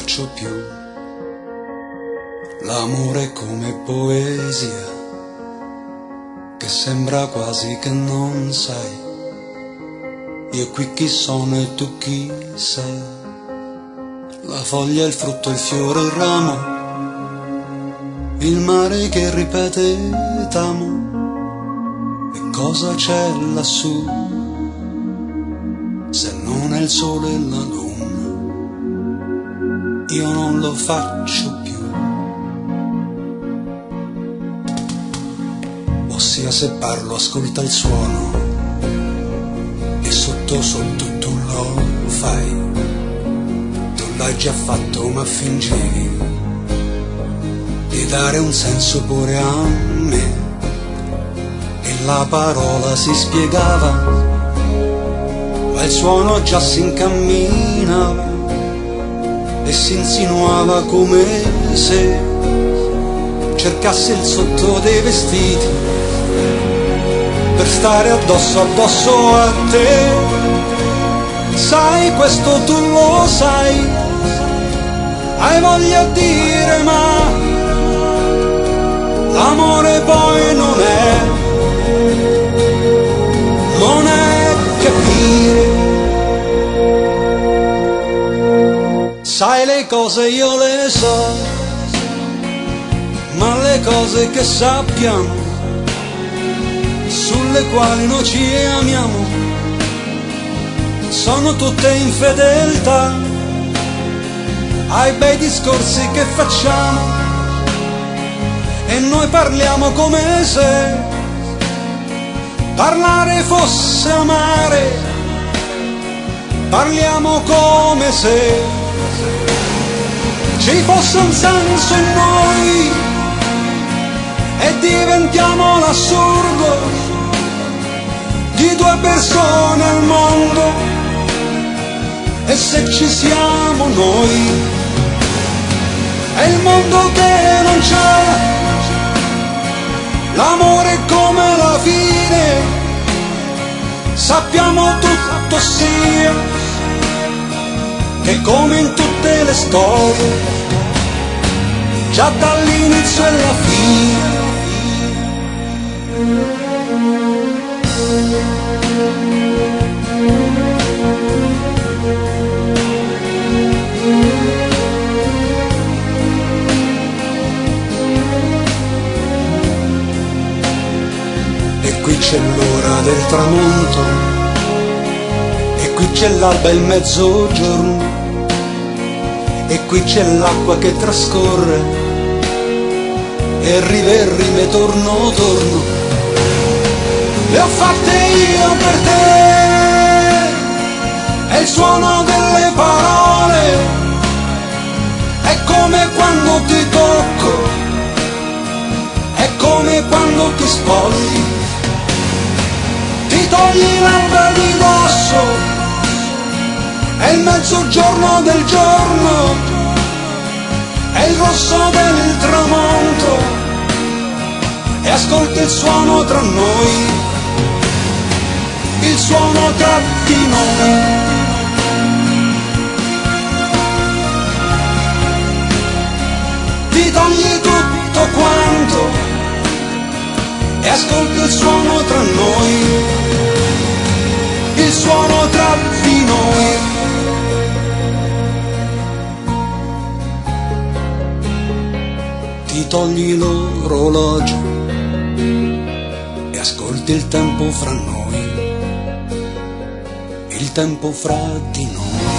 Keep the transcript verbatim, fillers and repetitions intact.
faccio più. L'amore è come poesia, che sembra quasi che non sai. Io qui chi sono e tu chi sei. La foglia, il frutto, il fiore, il ramo, il mare che ripete t'amo. E cosa c'è lassù, se non è il sole e la luna? Io non lo faccio più. Ossia, se parlo ascolta il suono, e sotto sotto tu lo fai. Tu l'hai già fatto ma fingevi di dare un senso pure a me. E la parola si spiegava, ma il suono già si incamminava e si insinuava come se cercasse il sotto dei vestiti per stare addosso addosso a te. Sai, questo tu lo sai, hai voglia di dire, ma l'amore poi non è, non è capire. Sai, le cose io le so, ma le cose che sappiamo, sulle quali noi ci amiamo, sono tutte infedeltà ai bei discorsi che facciamo. E noi parliamo come se parlare fosse amare, parliamo come se ci fosse un senso in noi e diventiamo l'assurdo di due persone al mondo. E se ci siamo noi è il mondo che non c'è, l'amore come la fine, sappiamo tutto sia, che come in tutte le storie, già dall'inizio e alla fine. E qui c'è l'ora del tramonto, e qui c'è l'alba e il mezzogiorno, e qui c'è l'acqua che trascorre, e rive e rime torno torno. Le ho fatte io per te, è il suono delle parole, è come quando ti tocco, è come quando ti spogli, ti togli l'alba di dosso, è il mezzogiorno del giorno, è il rosso del tramonto, e ascolta il suono tra noi, il suono tra di noi. Ti togli tutto quanto e ascolta il suono tra noi, il suono tra di noi. Ti togli l'orologio e ascolti il tempo fra noi, il tempo fra di noi.